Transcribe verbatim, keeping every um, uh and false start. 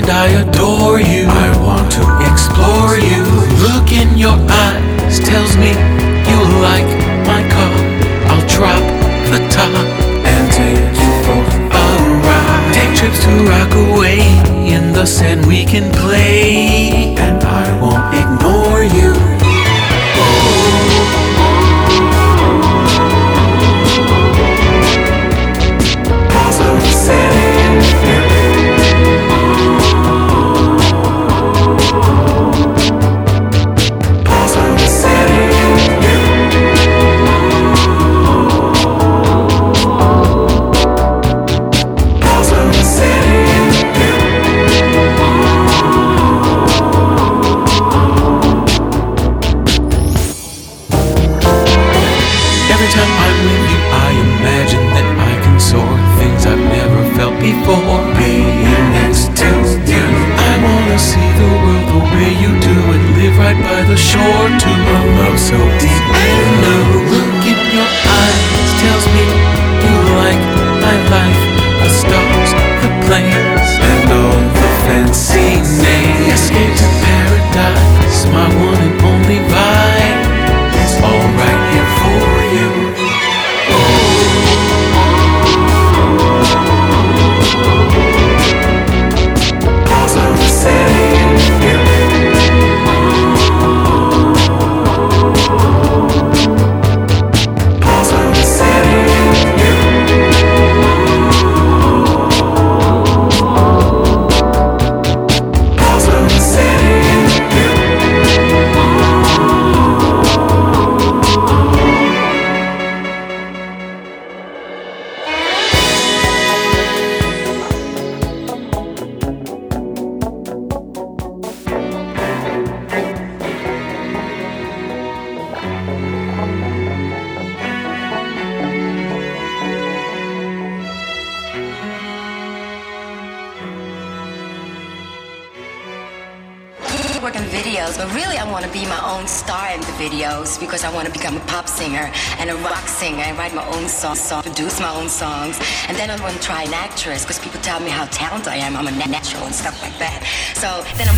and I adore you. I want to explore you. Look in your eyes tells me you like my car. I'll drop the top and take you for a ride. Take trips to Rockaway, in the sand we can play, and I won't ignore you. Every time I'm with you, I imagine that I can soar, things I've never felt before. Being next to you, I wanna see the world the way you do and live right by the shore too. A love so deep and new. Look in your eyes tells me you like my life, the stars, the planes, and all the fancy names. Escape to paradise, my one and only vibe. It's all right here for you. Work in videos, but really I want to be my own star in the videos because I want to become a pop singer and a rock singer and write my own songs, song, produce my own songs. And then I want to try an actress because people tell me how talented I am. I'm a natural and stuff like that. So then I'm